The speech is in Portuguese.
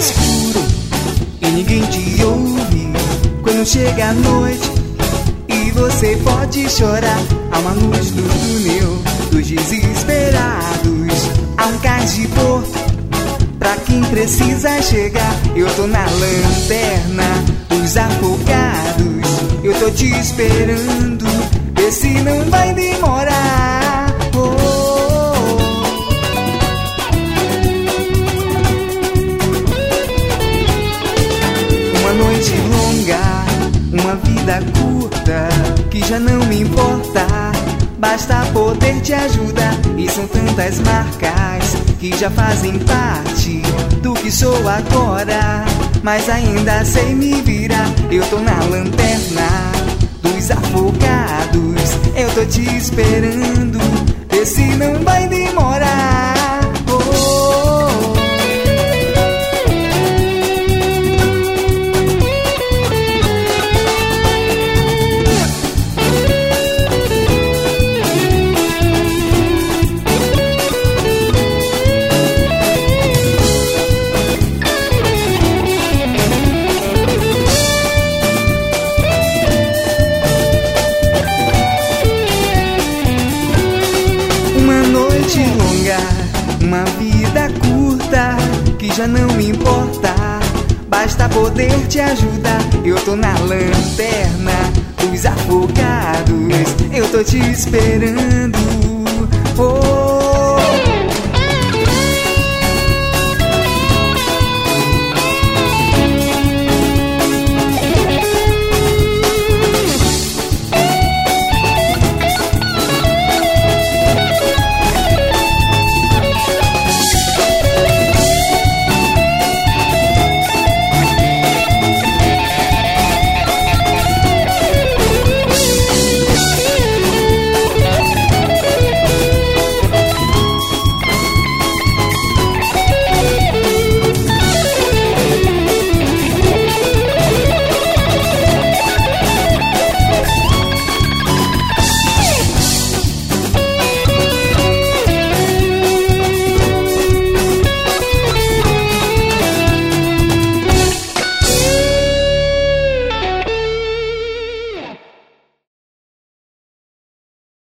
escuro e ninguém te ouve. Quando chega a noite e você pode chorar, há uma luz no túnel dos desesperados. Há um cais de porto pra quem precisa chegar. Eu tô na lanterna dos afogados. Eu tô te esperando, vê se não vai demorar. Uma noite longa, uma vida curta, que já não me importa, basta poder te ajudar. E são tantas marcas que já fazem parte do que sou agora, mas ainda sei me virar. Eu tô na lanterna dos afogados. Eu tô te esperando, vê se não vai demorar. Uma vida curta, que já não me importa, basta poder te ajudar. Eu tô na lanterna dos afogados. Eu tô te esperando.